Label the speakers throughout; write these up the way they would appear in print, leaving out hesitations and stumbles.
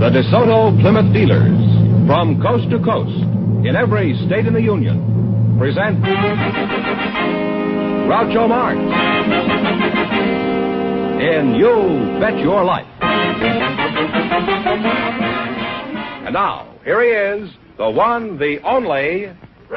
Speaker 1: DeSoto Plymouth dealers, from coast to coast, in every state in the Union, present Groucho Marx in You Bet Your Life. And now, here he is, the one, the only...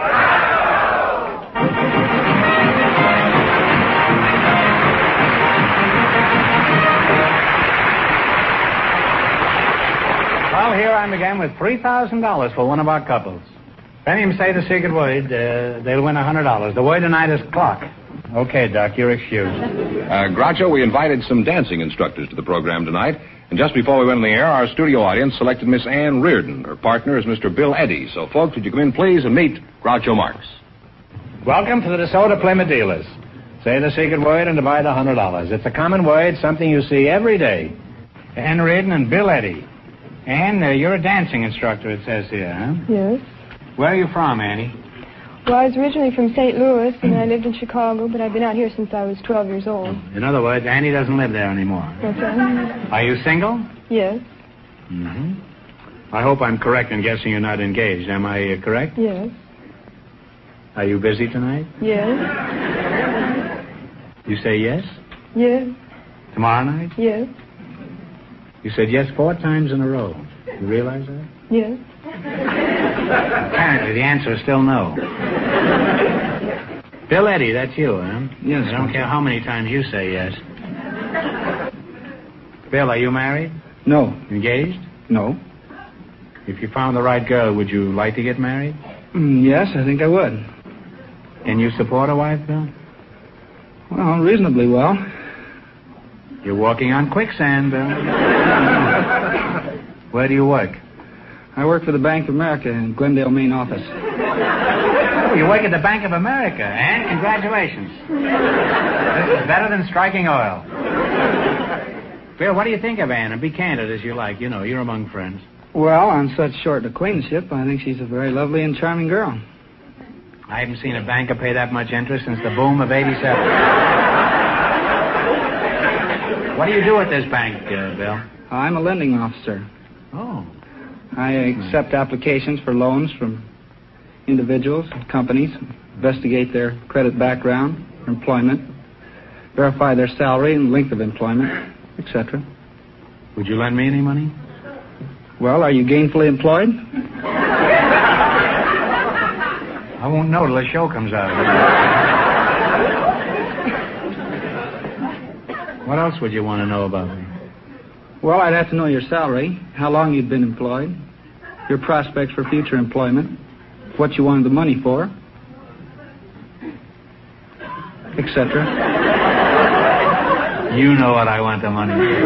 Speaker 2: Well, here I'm again with $3,000 for one of our couples. If any of them say the secret word, they'll win $100. The word tonight is clock. Okay, Doc, you're excused.
Speaker 1: Groucho, we invited some dancing instructors to the program tonight. And just before we went on the air, our studio audience selected Miss Ann Reardon. Her partner is Mr. Bill Eddy. So, folks, would you come in, please, and meet Groucho Marx.
Speaker 2: Welcome to the DeSoto Plymouth dealers. Say the secret word and divide $100. It's a common word, something you see every day. Ann Reardon and Bill Eddy. Ann, you're a dancing instructor, it says here, huh?
Speaker 3: Yes.
Speaker 2: Where are you from, Annie?
Speaker 3: Well, I was originally from St. Louis, and I lived in Chicago, but I've been out here since I was 12 years old.
Speaker 2: In other words, Annie doesn't live there anymore.
Speaker 3: That's right.
Speaker 2: Are you single?
Speaker 3: Yes.
Speaker 2: Mm-hmm. I hope I'm correct in guessing you're not engaged. Am I correct?
Speaker 3: Yes.
Speaker 2: Are you busy tonight?
Speaker 3: Yes.
Speaker 2: You say yes?
Speaker 3: Yes.
Speaker 2: Tomorrow night?
Speaker 3: Yes.
Speaker 2: You said yes 4 times in a row. You realize that?
Speaker 3: Yes.
Speaker 2: Apparently, the answer is still no. Bill Eddy, that's you, huh?
Speaker 4: Yes.
Speaker 2: I don't care how many times you say yes. Bill, are you married?
Speaker 4: No.
Speaker 2: Engaged?
Speaker 4: No.
Speaker 2: If you found the right girl, would you like to get married?
Speaker 4: Yes, I think I would.
Speaker 2: Can you support a wife, Bill?
Speaker 4: Well, reasonably well.
Speaker 2: You're walking on quicksand, Bill. Where do you work?
Speaker 4: I work for the Bank of America in Glendale, Maine office.
Speaker 2: Oh, you work at the Bank of America, and congratulations. This is better than striking oil. Bill, what do you think of Ann? And be candid as you like. You know, you're among friends.
Speaker 4: Well, on such short acquaintanceship, I think she's a very lovely and charming girl.
Speaker 2: I haven't seen a banker pay that much interest since the boom of '87. What do you do at this bank, Bill?
Speaker 4: I'm a lending officer.
Speaker 2: Oh.
Speaker 4: I accept applications for loans from individuals and companies, investigate their credit background, employment, verify their salary and length of employment, etc.
Speaker 2: Would you lend me any money?
Speaker 4: Well, are you gainfully employed?
Speaker 2: I won't know till the show comes out. What else would you want to know about me?
Speaker 4: Well, I'd have to know your salary, how long you'd been employed, your prospects for future employment, what you wanted the money for, etc.
Speaker 2: You know what I want the money for.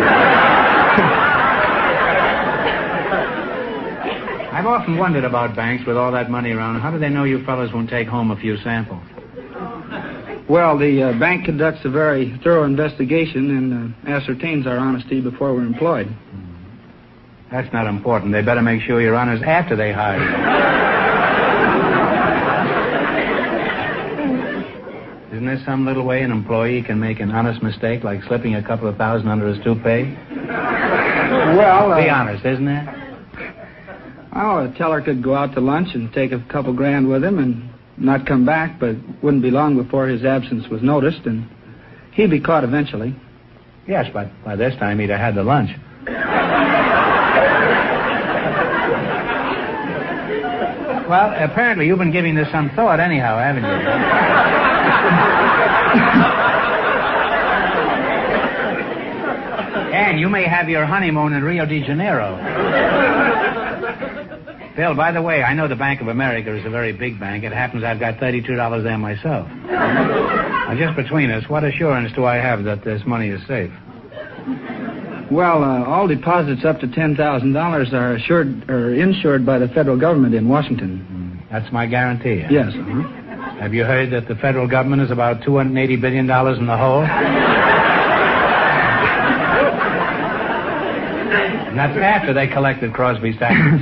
Speaker 2: I've often wondered about banks with all that money around. How do they know you fellas won't take home a few samples?
Speaker 4: Well, the bank conducts a very thorough investigation and ascertains our honesty before we're employed.
Speaker 2: That's not important. They better make sure you're honest after they hire you. Isn't there some little way an employee can make an honest mistake, like slipping a couple of thousand under his toupee?
Speaker 4: Well,
Speaker 2: be honest, isn't there?
Speaker 4: Oh, a teller could go out to lunch and take a couple grand with him and not come back, but wouldn't be long before his absence was noticed, and he'd be caught eventually.
Speaker 2: Yes, but by this time he'd have had the lunch. Well, apparently you've been giving this some thought anyhow, haven't you? And you may have your honeymoon in Rio de Janeiro. Bill, by the way, I know the Bank of America is a very big bank. It happens I've got $32 there myself. Now, just between us, what assurance do I have that this money is safe?
Speaker 4: Well, all deposits up to $10,000 are assured or insured by the federal government in Washington.
Speaker 2: That's my guarantee. Huh?
Speaker 4: Yes.
Speaker 2: Have you heard that the federal government is about $280 billion in the hole? And that's after they collected Crosby's taxes.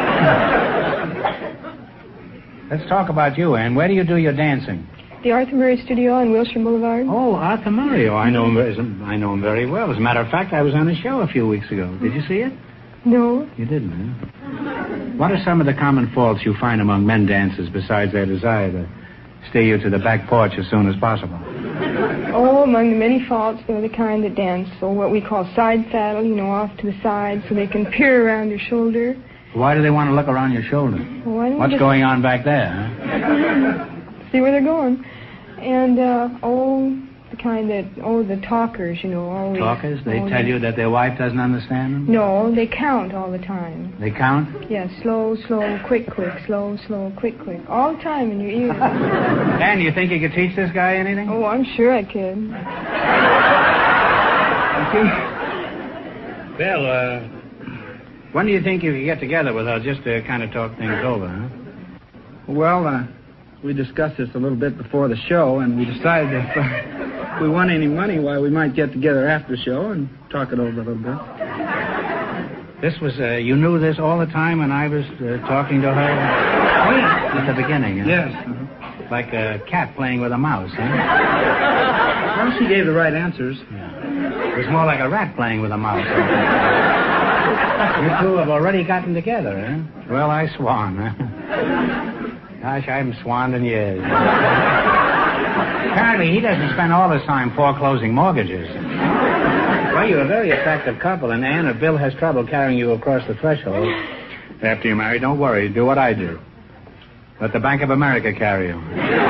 Speaker 2: Let's talk about you, Ann. Where do you do your dancing?
Speaker 3: The Arthur Murray Studio on Wilshire Boulevard.
Speaker 2: Oh, Arthur Murray. Oh, I know him very well. As a matter of fact, I was on his show a few weeks ago. Did you see it?
Speaker 3: No.
Speaker 2: You didn't, huh? What are some of the common faults you find among men dancers besides their desire to steer you to the back porch as soon as possible?
Speaker 3: Oh, among the many faults, they're the kind that dance, or what we call side saddle, off to the side so they can peer around your shoulder.
Speaker 2: Why do they want to look around your shoulder?
Speaker 3: Well,
Speaker 2: what's going on back there, huh?
Speaker 3: See where they're going. And, the kind that, the talkers, always.
Speaker 2: Talkers? They tell you that their wife doesn't understand them?
Speaker 3: No, they count all the time.
Speaker 2: They count?
Speaker 3: Yes, slow, slow, quick, quick, slow, slow, quick, quick. All the time in your ears.
Speaker 2: Dan, you think you could teach this guy anything?
Speaker 3: Oh, I'm sure I could.
Speaker 2: Bill, when do you think you could get together with her just to kind of talk things over, huh?
Speaker 4: Well, we discussed this a little bit before the show, and we decided if we won any money, why, we might get together after the show and talk it over a little bit.
Speaker 2: This was, you knew this all the time when I was talking to her? At the beginning, huh?
Speaker 4: Yes.
Speaker 2: Like a cat playing with a mouse, huh?
Speaker 4: Well, she gave the right answers.
Speaker 2: Yeah. It was more like a rat playing with a mouse. You two have already gotten together, huh? Well, I swan, huh? Gosh, I haven't swanned in years. Apparently, he doesn't spend all his time foreclosing mortgages. Well, you're a very attractive couple, and Anne, if Bill has trouble carrying you across the threshold, after you're married, don't worry. Do what I do. Let the Bank of America carry you.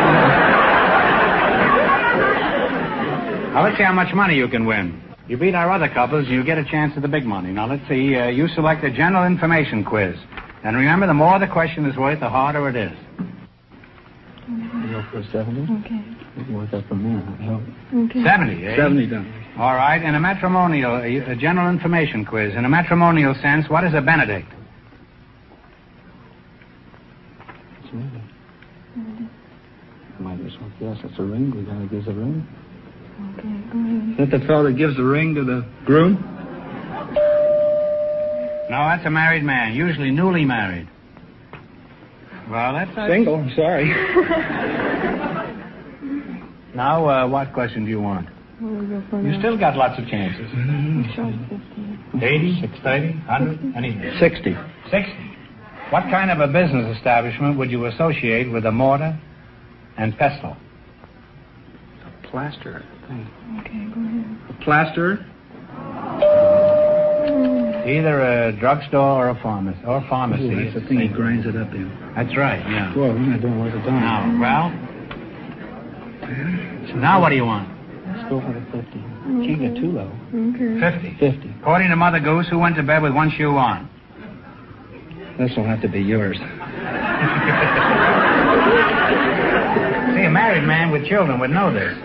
Speaker 2: Now, let's see how much money you can win. You beat our other couples, you get a chance at the big money. Now, let's see. You select a general information quiz. And remember, the more the question is worth, the harder it is.
Speaker 4: You go for 70?
Speaker 3: Okay.
Speaker 4: You can work that from there.
Speaker 3: Okay.
Speaker 2: 70, eh?
Speaker 4: 70 done.
Speaker 2: All right. In a matrimonial, a general information quiz. In a matrimonial sense, what is a benedict?
Speaker 4: Might as well guess it's a ring. The guy that gives a ring.
Speaker 3: Okay, go ahead.
Speaker 4: Is that the fellow that gives the ring to the groom?
Speaker 2: No, that's a married man, usually newly married. Well, that's not...
Speaker 4: Single, I'm sorry.
Speaker 2: Now, what question do you want? You still got lots of chances. 80, 30, 100, anything.
Speaker 4: 60.
Speaker 2: 60. What kind of a business establishment would you associate with a mortar and pestle?
Speaker 4: A plaster, I think.
Speaker 3: Okay, go ahead.
Speaker 4: A plaster?
Speaker 2: Either a drugstore or a pharmacy. Or pharmacy.
Speaker 4: Ooh, that's the thing he grinds it up in.
Speaker 2: That's right, yeah.
Speaker 4: Well, we're not doing worth a dime.
Speaker 2: Now, well... So now what do you want?
Speaker 4: Let's go for the 50. Can't get too low.
Speaker 3: Okay.
Speaker 2: 50.
Speaker 4: 50.
Speaker 2: According to Mother Goose, who went to bed with one shoe on?
Speaker 4: This will have to be yours.
Speaker 2: See, a married man with children would know this.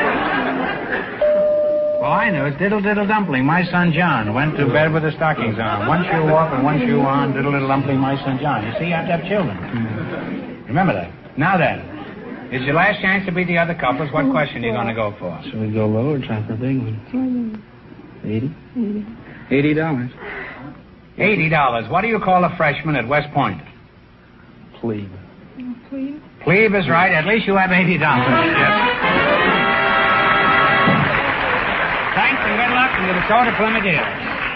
Speaker 2: Well, I knew it. Diddle, diddle, dumpling, my son John went to bed with the stockings on. One shoe off and one shoe on. Diddle, diddle, dumpling, my son John. You see, you have to have children. Remember that. Now then, it's your last chance to beat the other couples. What question are you going to go for?
Speaker 4: Should we go low or try for a big one? 80? $80.
Speaker 2: $80. What do you call a freshman at West Point?
Speaker 4: Plebe.
Speaker 3: Please?
Speaker 2: Plebe is right. At least you have $80. Yes. Thanks and good luck into the Soda Plymouth Dealers.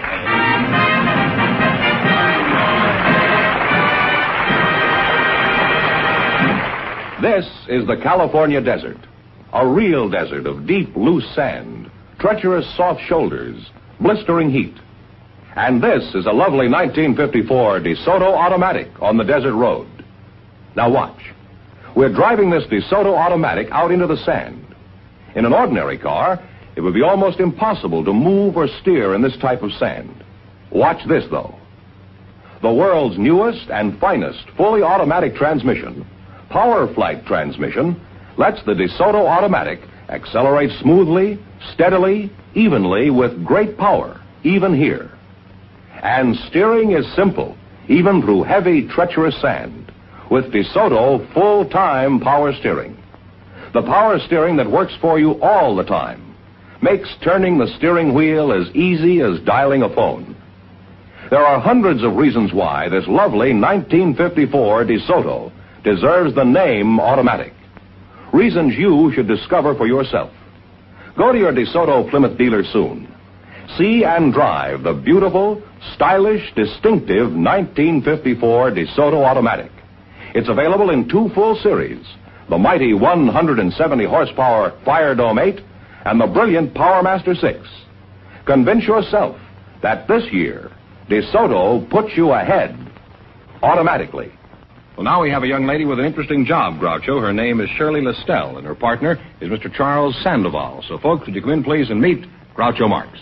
Speaker 1: This is the California desert. A real desert of deep, loose sand, treacherous, soft shoulders, blistering heat. And this is a lovely 1954 DeSoto Automatic on the desert road. Now watch. We're driving this DeSoto Automatic out into the sand. In an ordinary car, it would be almost impossible to move or steer in this type of sand. Watch this, though. The world's newest and finest fully automatic transmission, Power Flight transmission, lets the DeSoto Automatic accelerate smoothly, steadily, evenly with great power, even here. And steering is simple, even through heavy, treacherous sand, with DeSoto full-time power steering. The power steering that works for you all the time, makes turning the steering wheel as easy as dialing a phone. There are hundreds of reasons why this lovely 1954 DeSoto deserves the name automatic. Reasons you should discover for yourself. Go to your DeSoto Plymouth dealer soon. See and drive the beautiful, stylish, distinctive 1954 DeSoto Automatic. It's available in two full series, the mighty 170 horsepower Fire Dome 8 and the brilliant PowerMaster 6. Convince yourself that this year, DeSoto puts you ahead automatically. Well, now we have a young lady with an interesting job, Groucho. Her name is Shirley Lestelle, and her partner is Mr. Charles Sandoval. So, folks, would you come in, please, and meet Groucho Marx.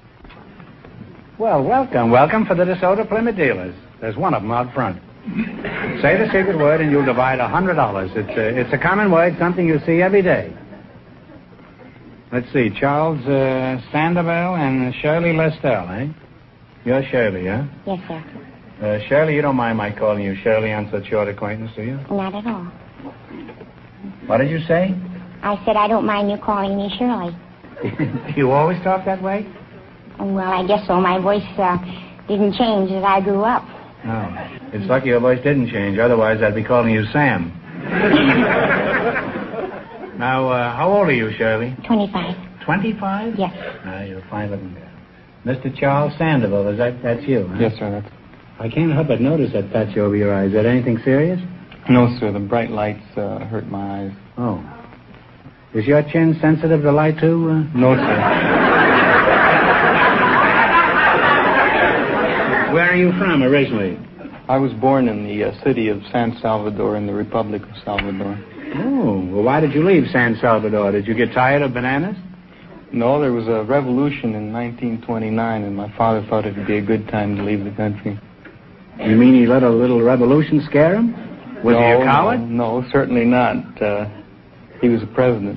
Speaker 2: Well, welcome for the DeSoto Plymouth dealers. There's one of them out front. Say the secret word and you'll divide $100. It's a common word, something you see every day. Let's see, Charles Sandoval and Shirley Lestelle, eh? You're Shirley, huh?
Speaker 5: Yes, sir.
Speaker 2: Shirley, you don't mind my calling you Shirley on such short acquaintance, do you?
Speaker 5: Not at all.
Speaker 2: What did you say?
Speaker 5: I said I don't mind you calling me Shirley.
Speaker 2: You always talk that way?
Speaker 5: Well, I guess so. My voice didn't change as I grew up.
Speaker 2: Oh, it's lucky your voice didn't change. Otherwise, I'd be calling you Sam. Now, how old are you, Shirley?
Speaker 5: 25.
Speaker 2: 25?
Speaker 5: Yes.
Speaker 2: You're a fine looking girl. Mr. Charles Sandoval, that's you, huh?
Speaker 6: Yes, sir.
Speaker 2: I can't help but notice that patch over your eye. Is that anything serious?
Speaker 6: No, sir. The bright lights hurt my eyes.
Speaker 2: Oh. Is your chin sensitive to light, too?
Speaker 6: No, sir.
Speaker 2: Where are you from originally?
Speaker 6: I was born in the city of San Salvador in the Republic of Salvador.
Speaker 2: Oh, well, why did you leave San Salvador? Did you get tired of bananas?
Speaker 6: No, there was a revolution in 1929, and my father thought it would be a good time to leave the country.
Speaker 2: You mean he let a little revolution scare him? Was he a coward?
Speaker 6: No, certainly not. He was a president.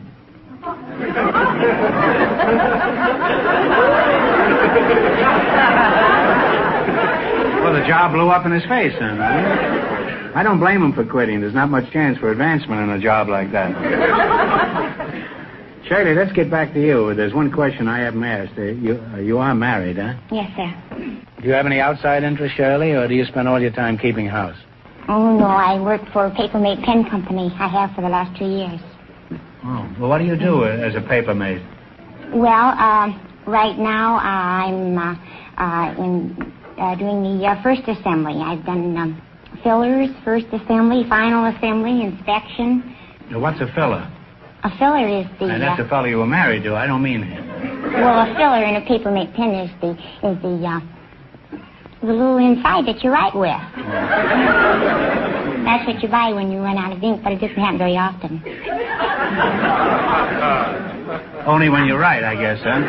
Speaker 2: Well, the job blew up in his face, then. I don't blame him for quitting. There's not much chance for advancement in a job like that. Shirley, let's get back to you. There's one question I haven't asked. You are married, huh?
Speaker 5: Yes, sir.
Speaker 2: Do you have any outside interest, Shirley, or do you spend all your time keeping house?
Speaker 5: Oh, no, I work for a Papermate Pen Company. I have for the last 2 years.
Speaker 2: Oh, well, what do you do as a papermate?
Speaker 5: Well, right now I'm doing the first assembly. I've done fillers, first assembly, final assembly, inspection.
Speaker 2: Now, what's a filler?
Speaker 5: A filler is the...
Speaker 2: And that's the fellow you were married to. I don't mean it.
Speaker 5: Well, a filler in a Papermate pen is the little inside that you write with. That's what you buy when you run out of ink, but it doesn't happen very often.
Speaker 2: Only when you write, I guess, huh?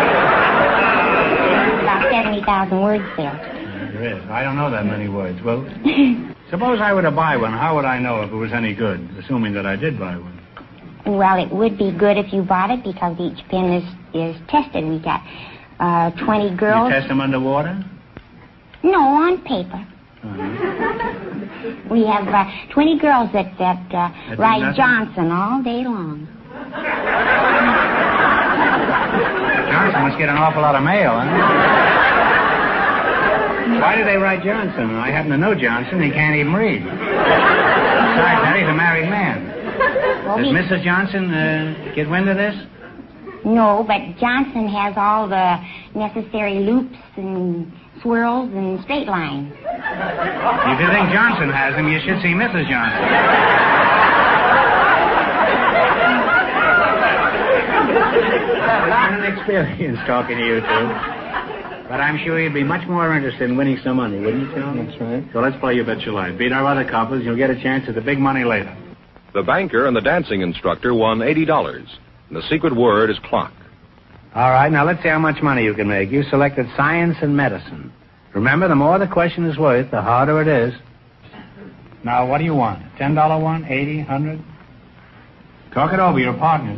Speaker 5: About 70,000 words there.
Speaker 2: There is. I don't know that many words. Well, suppose I were to buy one. How would I know if it was any good, assuming that I did buy one?
Speaker 5: Well, it would be good if you bought it because each pen is tested. We got 20 girls.
Speaker 2: You test them underwater?
Speaker 5: No, on paper. We have 20 girls that ride Johnson all day long.
Speaker 2: Johnson must get an awful lot of mail, huh? Why do they ride Johnson? I happen to know Johnson. He can't even read. Besides that, he's a married man.
Speaker 5: Well,
Speaker 2: Does Mrs. Johnson get wind of this?
Speaker 5: No, but Johnson has all the necessary loops and swirls and straight lines.
Speaker 2: If you think Johnson has them, you should see Mrs. Johnson. It's been an experience talking to you two. But I'm sure you'd be much more interested in winning some money, wouldn't you, Charlie?
Speaker 6: That's right.
Speaker 2: So let's play You Bet Your Life. Beat our other couples, and you'll get a chance at the big money later.
Speaker 1: The banker and the dancing instructor won $80. And the secret word is clock.
Speaker 2: All right, now let's see how much money you can make. You selected science and medicine. Remember, the more the question is worth, the harder it is. Now, what do you want? $10 one? 80, 100? Talk it over, your partners.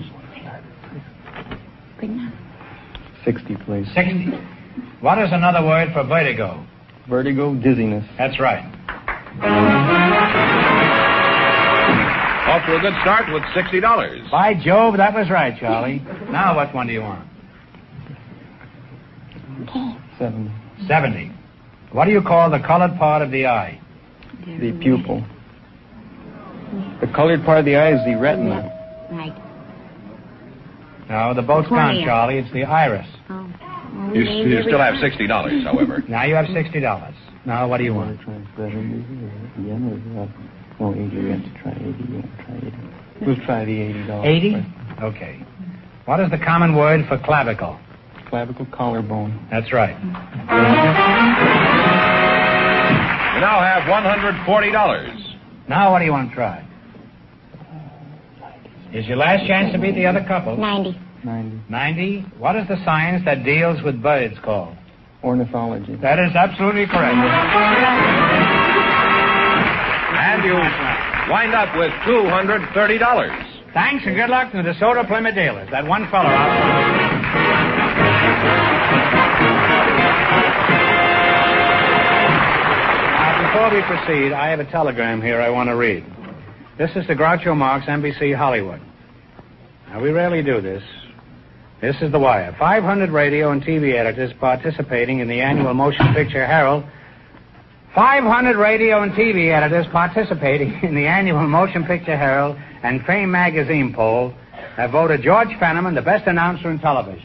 Speaker 5: Good enough.
Speaker 6: 60, please.
Speaker 2: 60. What is another word for vertigo?
Speaker 6: Vertigo, dizziness.
Speaker 2: That's right.
Speaker 1: Off to a good start with $60.
Speaker 2: By Jove, that was right, Charlie. Now, what one do you want?
Speaker 5: Okay.
Speaker 6: 70.
Speaker 2: 70. What do you call the colored part of the eye?
Speaker 6: The pupil. The colored part of the eye is the retina.
Speaker 5: Right.
Speaker 2: No, the boat's gone,
Speaker 5: Cornea.
Speaker 2: Charlie. It's the iris.
Speaker 5: Oh. Well,
Speaker 1: You still have $60, however.
Speaker 2: Now you have $60. Now what do you want?
Speaker 6: No, 80. We have to try 80. We'll try the $80.
Speaker 2: 80? Okay. What is the common word for clavicle?
Speaker 6: Clavicle, collarbone.
Speaker 2: That's right.
Speaker 1: You now have $140.
Speaker 2: Now what do you want to try? Is your last chance to beat the other couple?
Speaker 5: 90.
Speaker 2: 90? What is the science that deals with birds called?
Speaker 6: Ornithology.
Speaker 2: That is absolutely correct.
Speaker 1: And you wind up with $230.
Speaker 2: Thanks and good luck to the DeSoto Plymouth dealers. That one fellow out. Before we proceed, I have a telegram here I want to read. This is the Groucho Marx, NBC Hollywood. Now, we rarely do this. This is the wire. 500 radio and TV editors participating in the annual Motion Picture Herald. 500 radio and TV editors participating in the annual Motion Picture Herald and Fame magazine poll have voted George Fenneman the best announcer in television.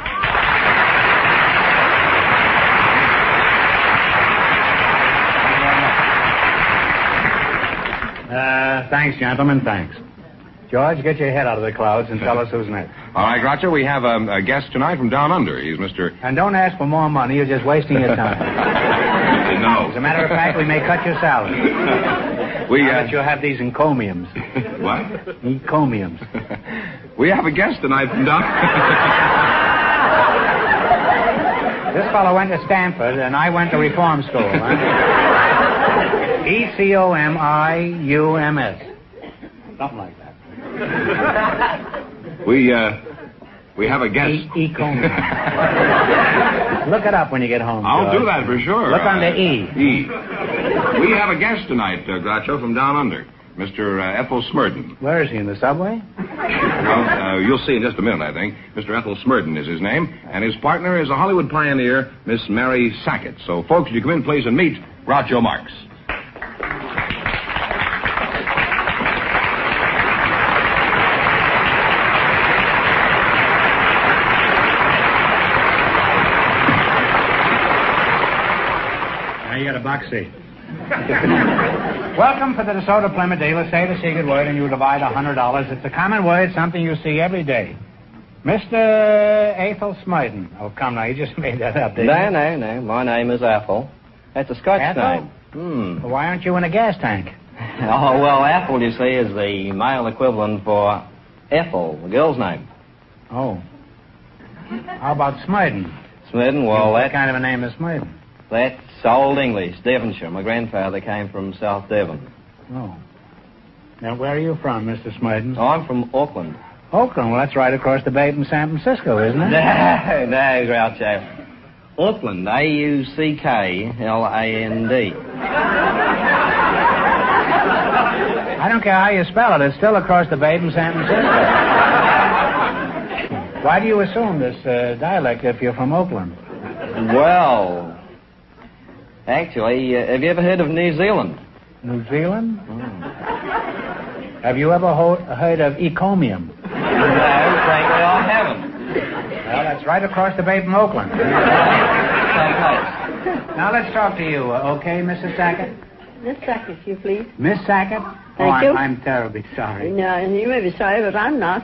Speaker 2: Thanks, gentlemen, thanks. George, get your head out of the clouds and tell us who's next.
Speaker 1: All right, Groucho, we have a guest tonight from down under. He's Mr.
Speaker 2: And don't ask for more money. You're just wasting your time.
Speaker 1: No.
Speaker 2: As a matter of fact, we may cut your salary. Now that you have these encomiums.
Speaker 1: What?
Speaker 2: Encomiums.
Speaker 1: We have a guest tonight from down
Speaker 2: This fellow went to Stanford, and I went to reform school. Huh? ECOMIUMS. Something like that.
Speaker 1: We have a guest.
Speaker 2: Ecomium. Look it up when you get home.
Speaker 1: I'll
Speaker 2: George.
Speaker 1: do that for sure.
Speaker 2: Look under E.
Speaker 1: E. We have a guest tonight, Groucho, from down under. Mr. Ethel Smurden.
Speaker 2: Where is he, in the subway?
Speaker 1: Well, you'll see in just a minute, I think. Mr. Ethel Smurden is his name, and his partner is a Hollywood pioneer, Miss Mary Sackett. So, folks, would you come in, please, and meet Groucho Marx.
Speaker 2: Now you got a box seat. Welcome for the DeSoto Plymouth dealer. Say the secret word and you divide $100. It's a common word, something you see every day. Mr. Ethel Smurden. Oh, come now, you just made that up, didn't you?
Speaker 7: No. My name is Ethel. That's a Scotch
Speaker 2: Ethel?
Speaker 7: name.
Speaker 2: Well, why aren't you in a gas tank?
Speaker 7: Oh, well, Ethel, you see, is the male equivalent for Ethel, the girl's name.
Speaker 2: Oh. How about Smurden?
Speaker 7: Smurden, well,
Speaker 2: What kind of a name is Smurden?
Speaker 7: that's Old English, Devonshire. My grandfather came from South Devon.
Speaker 2: Oh. Now, where are you from, Mr. Smurden?
Speaker 7: Oh, I'm from Auckland.
Speaker 2: Oakland. Well, that's right across the bay from San Francisco, isn't it?
Speaker 7: No, Groucho. Auckland, A-U-C-K-L-A-N-D.
Speaker 2: I don't care how you spell it. It's still across the bay from San Francisco. Why do you assume this dialect if you're from Oakland?
Speaker 7: Well, actually, have you ever heard of New Zealand?
Speaker 2: New Zealand? Have you ever heard of Ecomium?
Speaker 7: No, frankly, I haven't.
Speaker 2: Well, that's right across the bay from Oakland.
Speaker 7: Same place.
Speaker 2: Now, let's talk to you, okay, Mrs. Sackett?
Speaker 8: Miss Sackett, you please.
Speaker 2: Miss Sackett?
Speaker 8: Thank you.
Speaker 2: I'm terribly sorry.
Speaker 8: No, you may be sorry, but I'm not.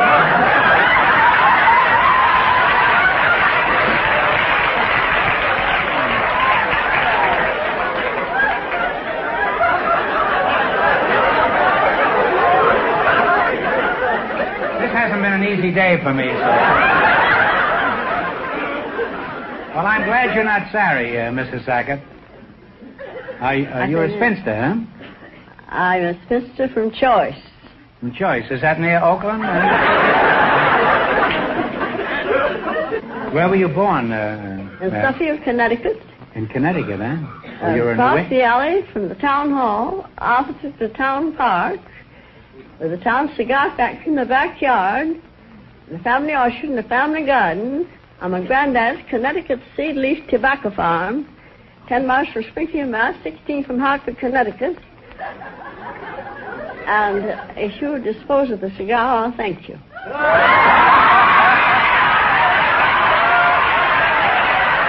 Speaker 2: This hasn't been an easy day for me, sir. Well, I'm glad you're not sorry, Mrs. Sackett. You're a spinster, huh?
Speaker 8: I'm a spinster from Choice.
Speaker 2: From Choice. Is that near Oakland? Where were you born?
Speaker 8: In Suffield, Connecticut.
Speaker 2: In Connecticut, huh? You were in
Speaker 8: Across the alley from the town hall, opposite the town park, with the town cigar factory in the backyard, the family orchard and the family garden, on my granddad's Connecticut Seed Leaf Tobacco Farm, 10 miles from Springfield, Mass., 16 from Hartford, Connecticut. And if you would dispose of the cigar, I'll thank you.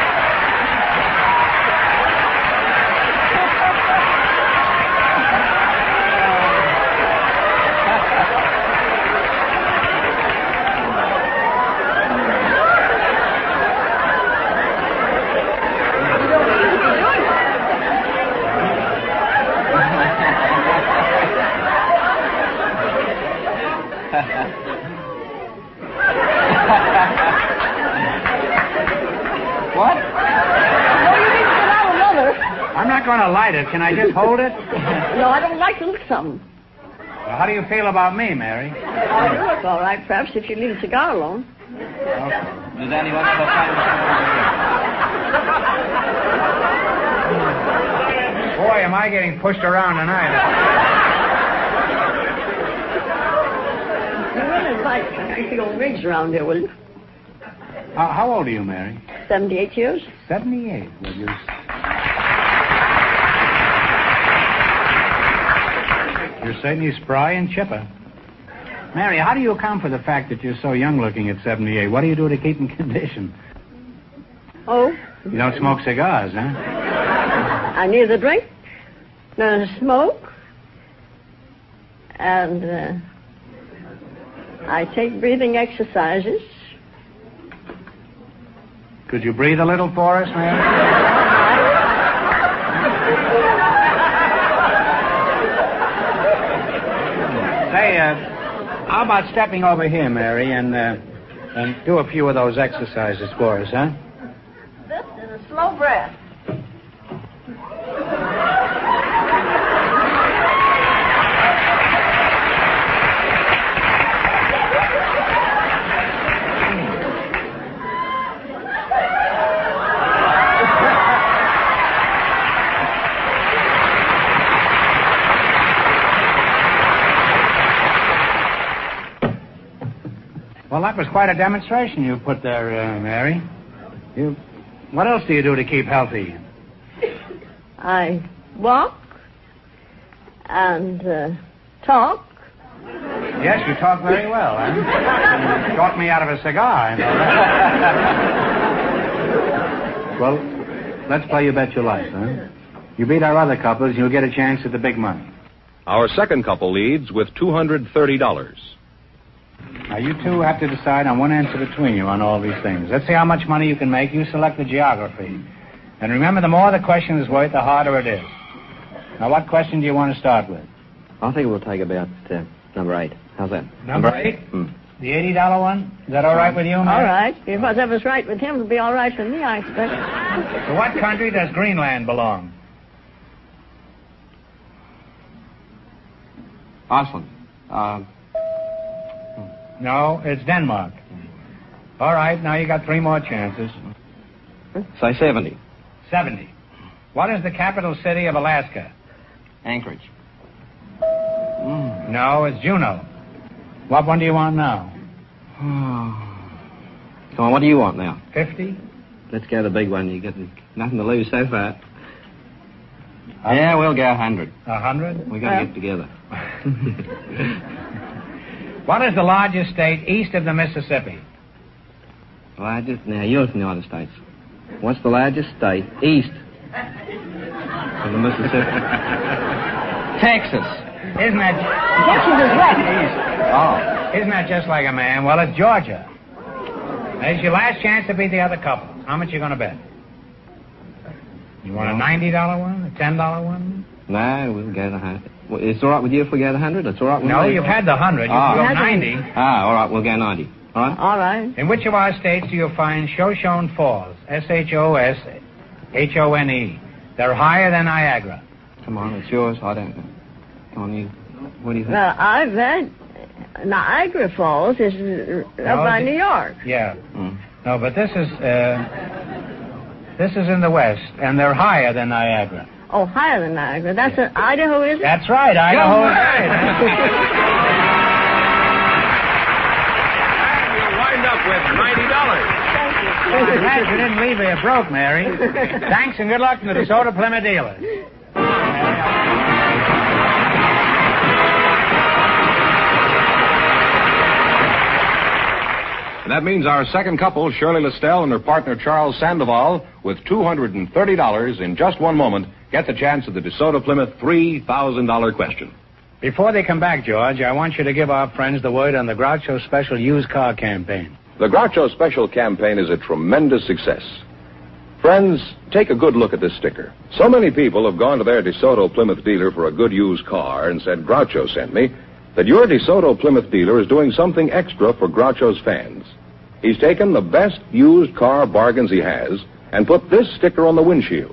Speaker 2: I'm not going to light it. Can I just hold it?
Speaker 8: No, I don't like to look something.
Speaker 2: Well, how do you feel about me, Mary?
Speaker 8: Oh, you look all right, perhaps, if you leave the cigar alone.
Speaker 2: Okay.
Speaker 7: Does anyone have a final
Speaker 2: Boy, am I getting pushed around tonight.
Speaker 8: You will invite the old rigs around here, will you?
Speaker 2: How old are you, Mary?
Speaker 8: 78 years.
Speaker 2: 78, will you? You're certainly spry and chipper. Mary, how do you account for the fact that you're so young-looking at 78? What do you do to keep in condition?
Speaker 8: Oh?
Speaker 2: You don't smoke cigars, huh?
Speaker 8: I neither drink nor smoke. And I take breathing exercises.
Speaker 2: Could you breathe a little for us, Mary? Say, how about stepping over here, Mary, and do a few of those exercises for us, huh?
Speaker 8: This is a slow breath.
Speaker 2: Well, that was quite a demonstration you put there, Mary. What else do you do to keep healthy?
Speaker 8: I walk and talk.
Speaker 2: Yes, you talk very well, huh? You talked me out of a cigar, I know that. Well, let's play You Bet Your Life, huh? You beat our other couples, you'll get a chance at the big money.
Speaker 1: Our second couple leads with $230.
Speaker 2: Now, you two have to decide on one answer between you on all these things. Let's see how much money you can make. You select the geography. And remember, the more the question is worth, the harder it is. Now, what question do you want to start with?
Speaker 7: I think we'll take about number 8. How's that?
Speaker 2: Number 8? The $80 one? Is that all right with you, Mary?
Speaker 8: All right. If whatever's right with him will be all right with me, I expect.
Speaker 2: To what country does Greenland belong?
Speaker 7: Iceland.
Speaker 2: No, it's Denmark. All right, now you got 3 more chances.
Speaker 7: Say 70.
Speaker 2: 70. What is the capital city of Alaska?
Speaker 7: Anchorage.
Speaker 2: No, it's Juneau. What one do you want now?
Speaker 7: Come on, what do you want now?
Speaker 2: 50?
Speaker 7: Let's go the big one. You got nothing to lose so far. Yeah, we'll go 100.
Speaker 2: 100?
Speaker 7: We got to get together.
Speaker 2: What is the largest state east of the Mississippi?
Speaker 7: Largest? Now, you're from the United States. What's the largest state east of the Mississippi? Texas.
Speaker 2: Isn't that...
Speaker 8: Texas is west.
Speaker 7: Oh.
Speaker 2: Isn't that just like a man? Well, it's Georgia. There's your last chance to beat the other couple. How much you going to bet? You want a $90 one? A $10 one?
Speaker 7: No, we'll go the 100. It's all right with you if we go the 100? It's all right with
Speaker 2: No,
Speaker 7: me?
Speaker 2: you've had the 100. You can go 90.
Speaker 7: All right, we'll go 90. All right?
Speaker 8: All right.
Speaker 2: In which of our states do you find Shoshone Falls? Shoshone. They're higher than Niagara.
Speaker 7: Come on, it's yours. I don't know. Come on, you. What do you think?
Speaker 8: Well, I've read Niagara Falls is up by New York.
Speaker 2: Yeah. No, but this is in the west, and they're higher than Niagara.
Speaker 8: Oh, higher than Niagara. That's in Idaho, is it?
Speaker 2: That's right. Idaho is right.
Speaker 1: And you wind up with $90.
Speaker 2: I'm glad you didn't leave me broke, Mary. Thanks and good luck to the DeSoto Plymouth dealers.
Speaker 1: And that means our second couple, Shirley Listell and her partner Charles Sandoval, with $230 in just one moment, get the chance at the DeSoto Plymouth $3,000 question.
Speaker 2: Before they come back, George, I want you to give our friends the word on the Groucho Special used car campaign.
Speaker 1: The Groucho Special campaign is a tremendous success. Friends, take a good look at this sticker. So many people have gone to their DeSoto Plymouth dealer for a good used car and said, Groucho sent me, that your DeSoto Plymouth dealer is doing something extra for Groucho's fans. He's taken the best used car bargains he has and put this sticker on the windshield.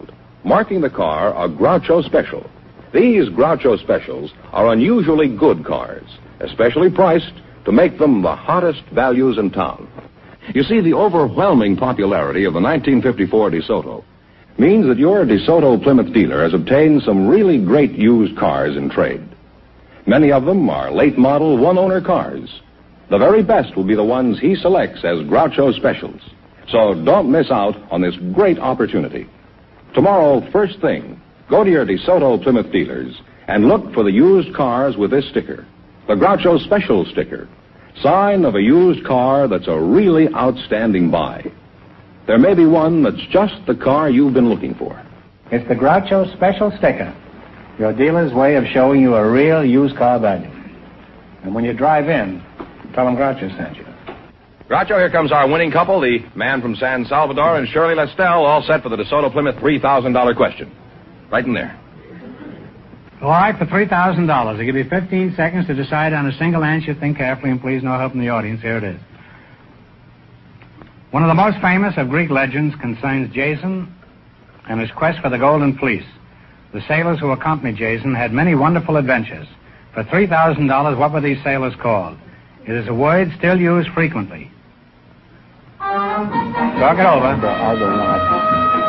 Speaker 1: marking the car a Groucho Special. These Groucho Specials are unusually good cars, especially priced to make them the hottest values in town. You see, the overwhelming popularity of the 1954 DeSoto means that your DeSoto Plymouth dealer has obtained some really great used cars in trade. Many of them are late model one-owner cars. The very best will be the ones he selects as Groucho Specials. So don't miss out on this great opportunity. Tomorrow, first thing, go to your DeSoto Plymouth dealers and look for the used cars with this sticker, the Groucho Special sticker, sign of a used car that's a really outstanding buy. There may be one that's just the car you've been looking for.
Speaker 2: It's the Groucho Special sticker, your dealer's way of showing you a real used car value. And when you drive in, tell them Groucho sent you.
Speaker 1: Groucho, here comes our winning couple, the man from San Salvador and Shirley Lestelle, all set for the DeSoto Plymouth $3,000 question. Right in there.
Speaker 2: All right, for $3,000. I'll give you 15 seconds to decide on a single answer. Think carefully, and please no help from the audience. Here it is. One of the most famous of Greek legends concerns Jason and his quest for the Golden Fleece. The sailors who accompanied Jason had many wonderful adventures. For $3,000, what were these sailors called? It is a word still used frequently. Talk it over.
Speaker 6: The Argonauts.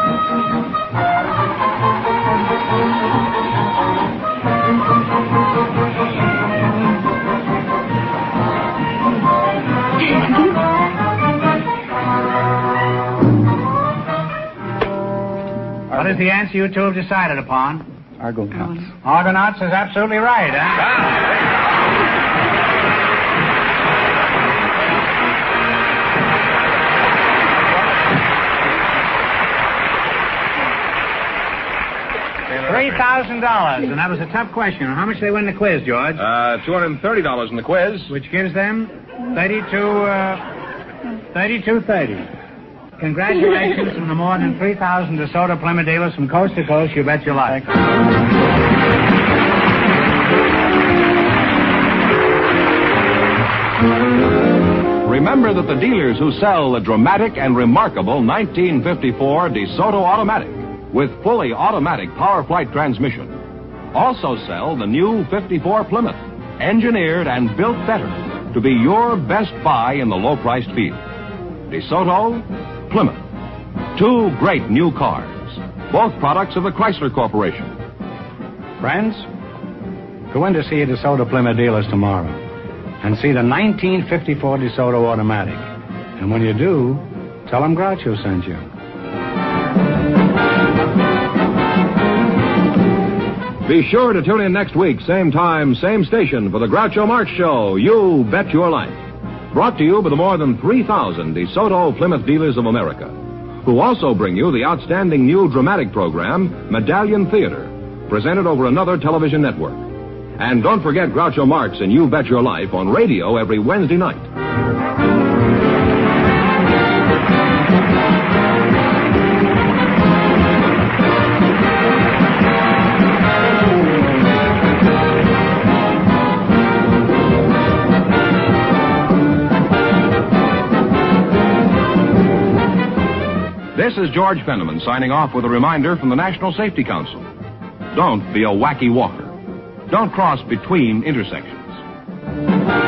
Speaker 2: What is the answer you two have decided upon?
Speaker 6: Argonauts.
Speaker 2: Argonauts is absolutely right, huh? $3,000, and that was a tough question. How much did they win the quiz, George?
Speaker 1: $230 in the quiz.
Speaker 2: Which gives them 32.30. Congratulations from the more than 3,000 DeSoto Plymouth dealers from coast to coast. You bet your life.
Speaker 1: Remember that the dealers who sell the dramatic and remarkable 1954 DeSoto Automatic with fully automatic power flight transmission also sell the new 54 Plymouth, engineered and built better to be your best buy in the low-priced field. DeSoto, Plymouth. Two great new cars, both products of the Chrysler Corporation.
Speaker 2: Friends, go in to see a DeSoto Plymouth dealers tomorrow and see the 1954 DeSoto Automatic. And when you do, tell them Groucho sent you.
Speaker 1: Be sure to tune in next week, same time, same station, for the Groucho Marx Show, You Bet Your Life. Brought to you by the more than 3,000 DeSoto Plymouth dealers of America, who also bring you the outstanding new dramatic program, Medallion Theater, presented over another television network. And don't forget Groucho Marx and You Bet Your Life on radio every Wednesday night. This is George Fenneman signing off with a reminder from the National Safety Council. Don't be a wacky walker. Don't cross between intersections.